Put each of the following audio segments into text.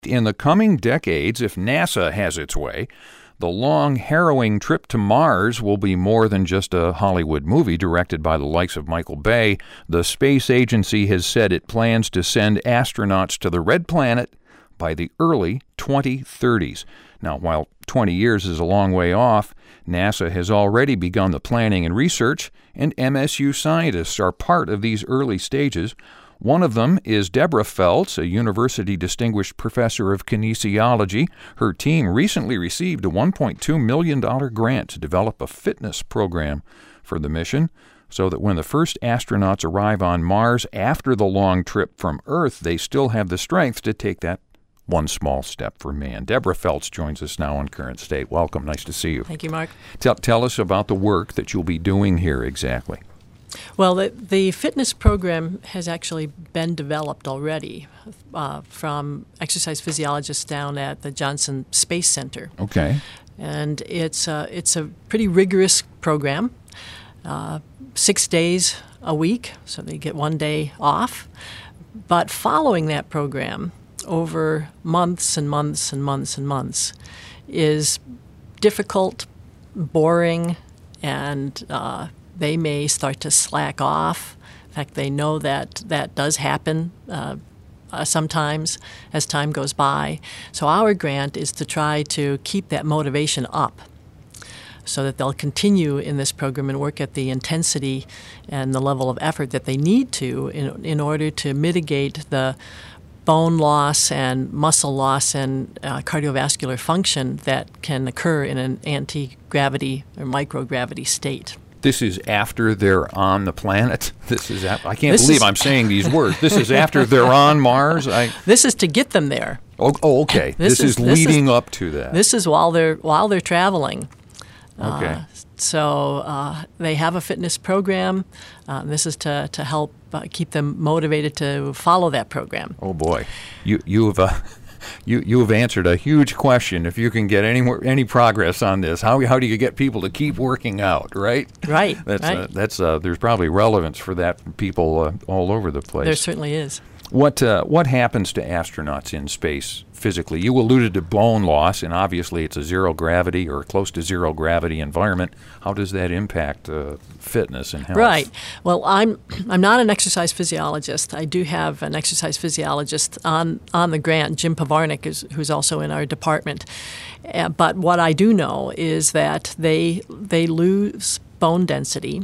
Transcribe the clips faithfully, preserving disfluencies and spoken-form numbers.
In the coming decades, if NASA has its way, the long, harrowing trip to Mars will be more than just a Hollywood movie directed by the likes of Michael Bay. The space agency has said it plans to send astronauts to the Red Planet by the early twenty thirties. Now, while twenty years is a long way off, NASA has already begun the planning and research, and M S U scientists are part of these early stages. One of them is Deborah Feltz, a university distinguished professor of kinesiology. Her team recently received a one point two million dollars grant to develop a fitness program for the mission so that when the first astronauts arrive on Mars after the long trip from Earth, they still have the strength to take that one small step for man. Deborah Feltz joins us now on Current State. Welcome. Nice to see you. Thank you, Mark. Tell, tell us about the work that you'll be doing here exactly. Well, the, the fitness program has actually been developed already uh, from exercise physiologists down at the Johnson Space Center. Okay. And it's a, it's a pretty rigorous program, uh, six days a week, so they get one day off. But following that program over months and months and months and months is difficult, boring, and uh, they may start to slack off. In fact, they know that that does happen uh, uh, sometimes as time goes by. So our grant is to try to keep that motivation up so that they'll continue in this program and work at the intensity and the level of effort that they need to in, in order to mitigate the bone loss and muscle loss and uh, cardiovascular function that can occur in an anti-gravity or microgravity state. This is after they're on the planet. This is af- I can't This believe is- I'm saying these words. This is after they're on Mars. I This is to get them there. oh, oh okay. This This, is- is, this is- leading up to that. This is while they're while they're traveling. okay. Uh, so uh, they have a fitness program. Uh, this is to to help uh, keep them motivated to follow that program. Oh boy, you you have uh, you you have answered a huge question. If you can get any more any progress on this, how how do you get people to keep working out? Right. Right. That's right. Uh, that's uh, there's probably relevance for that for people uh, all over the place. There certainly is. What uh, what happens to astronauts in space physically? You alluded to bone loss, and obviously it's a zero gravity or close to zero gravity environment. How does that impact uh, fitness and health? Right. Well, I'm I'm not an exercise physiologist. I do have an exercise physiologist on on the grant, Jim Pavarnik, is, who's also in our department. Uh, but what I do know is that they they lose bone density.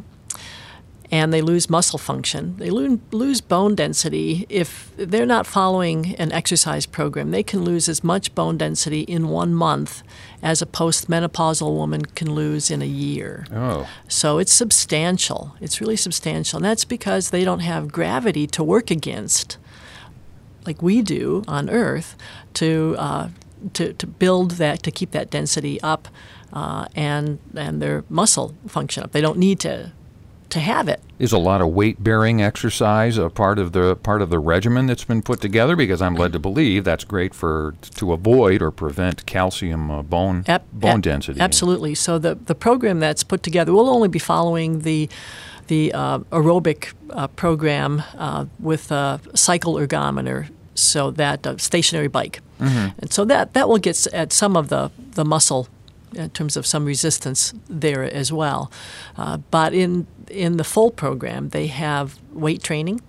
And they lose muscle function. They lo- lose bone density if they're not following an exercise program. They can lose as much bone density in one month as a postmenopausal woman can lose in a year. Oh. So it's substantial. It's really substantial. And that's because they don't have gravity to work against, like we do on Earth, to uh, to, to build that, to keep that density up uh, and and their muscle function up. They don't need to to have it. Is a lot of weight-bearing exercise a part of the part of the regimen that's been put together? Because I'm led to believe that's great for to avoid or prevent calcium uh, bone Ap- bone ap- density. Absolutely. So the, the program that's put together, we'll only be following the the uh, aerobic uh, program uh, with a cycle ergometer, so that uh, stationary bike. Mm-hmm. And so that, that will get s- at some of the, the muscle in terms of some resistance there as well. Uh, but in in the full program, they have weight training.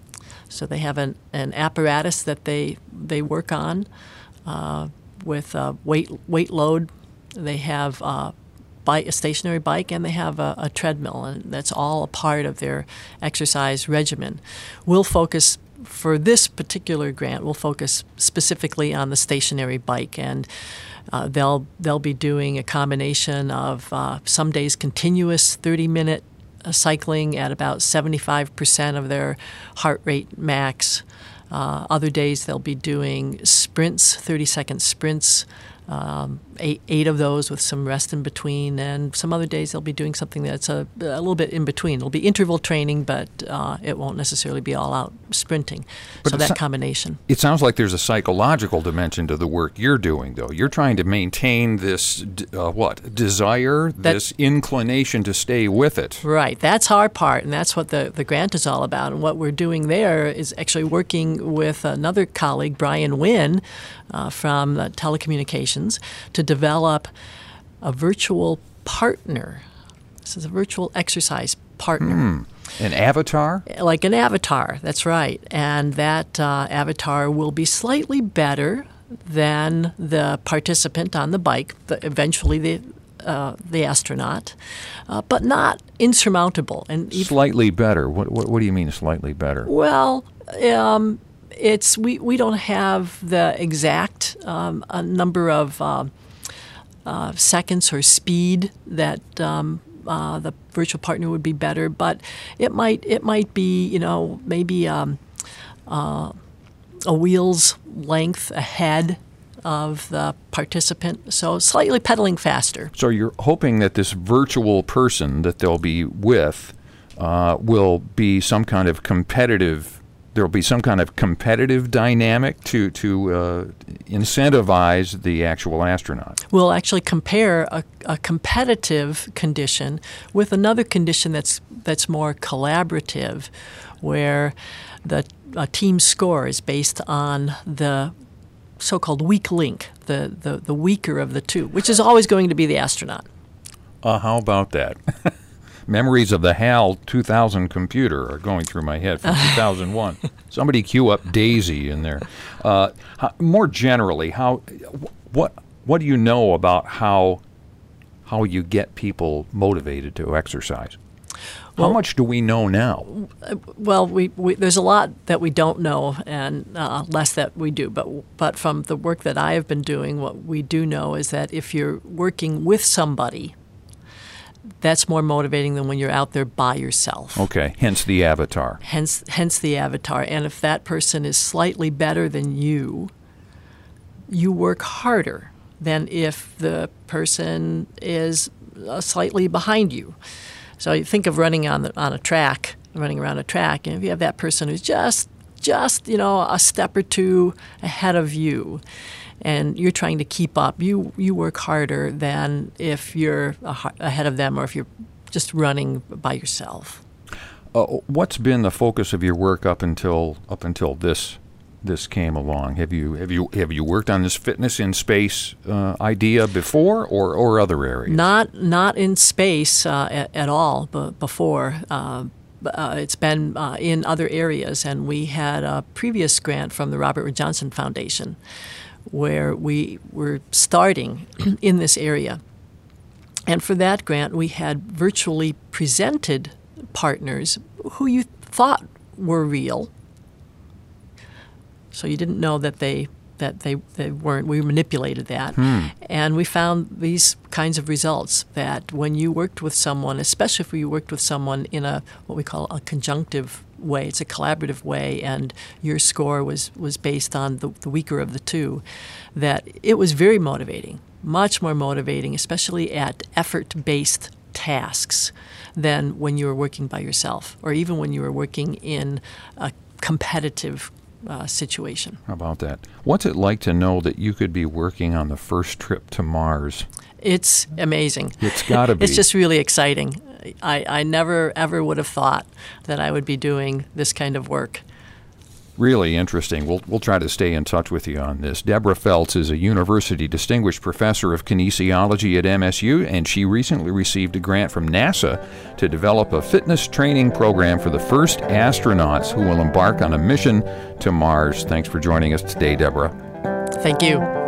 So they have an, an apparatus that they they work on uh, with uh, weight weight load. They have uh, bike, a stationary bike, and they have a, a treadmill, and that's all a part of their exercise regimen. We'll focus for this particular grant. We'll focus specifically on the stationary bike, and uh, they'll they'll be doing a combination of uh, some days continuous thirty minute cycling at about seventy-five percent of their heart rate max. Uh, other days they'll be doing sprints, thirty second sprints, Um, eight, eight of those with some rest in between, and some other days they'll be doing something that's a, a little bit in between. It'll be interval training, but uh, it won't necessarily be all out sprinting. But so that so- combination. It sounds like there's a psychological dimension to the work you're doing, though. You're trying to maintain this, uh, what, desire, That- this inclination to stay with it. Right. That's our part, and that's what the, the grant is all about. And what we're doing there is actually working with another colleague, Brian Wynn, uh, from uh, telecommunications, to develop a virtual partner. This is a virtual exercise partner. Hmm. An avatar? Like an avatar, that's right. And that uh, avatar will be slightly better than the participant on the bike, the, eventually the uh, the astronaut, uh, but not insurmountable. And even, Slightly better. What, what, what do you mean slightly better? well, um, it's we, we don't have the exact um, a number of uh, uh, seconds or speed that um, uh, the virtual partner would be better, but it might it might be you know maybe um, uh, a wheel's length ahead of the participant, so slightly pedaling faster. So you're hoping that this virtual person that they'll be with uh, will be some kind of competitive, there'll be some kind of competitive dynamic to, to uh, incentivize the actual astronaut. We'll actually compare a, a competitive condition with another condition that's that's more collaborative, where the uh, team score is based on the so-called weak link, the, the, the weaker of the two, which is always going to be the astronaut. Uh, how about that? Memories of the HAL two thousand computer are going through my head from two thousand one. Somebody cue up Daisy in there. Uh, how, more generally, how what what do you know about how how you get people motivated to exercise? How Well- much do we know now? Well, we, we there's a lot that we don't know, and uh, less that we do. But but from the work that I have been doing, what we do know is that if you're working with somebody, that's more motivating than when you're out there by yourself. Okay, hence the avatar. Hence, hence the avatar. And if that person is slightly better than you, you work harder than if the person is uh, slightly behind you. So you think of running on the, on a track, running around a track, and if you have that person who's just just you know a step or two ahead of you, and you're trying to keep up, you you work harder than if you're a, ahead of them or if you're just running by yourself. Uh, what's been the focus of your work up until up until this this came along? Have you have you have you worked on this fitness in space uh, idea before, or or other areas? Not not in space uh, at, at all. But before. Uh, Uh, it's been uh, in other areas, and we had a previous grant from the Robert Wood Johnson Foundation where we were starting in this area. And for that grant, we had virtually presented partners who you thought were real. So you didn't know that they that they, they weren't. We manipulated that. Hmm. And we found these kinds of results, that when you worked with someone, especially if you worked with someone in a what we call a conjunctive way, it's a collaborative way, and your score was, was based on the, the weaker of the two, that it was very motivating, much more motivating, especially at effort-based tasks than when you were working by yourself, or even when you were working in a competitive Uh, situation. How about that? What's it like to know that you could be working on the first trip to Mars? It's amazing. It's got to be. It's just really exciting. I, I never, ever would have thought that I would be doing this kind of work. Really interesting. We'll, we'll try to stay in touch with you on this. Deborah Felts is a university distinguished professor of kinesiology at M S U, and she recently received a grant from NASA to develop a fitness training program for the first astronauts who will embark on a mission to Mars. Thanks for joining us today, Deborah. Thank you.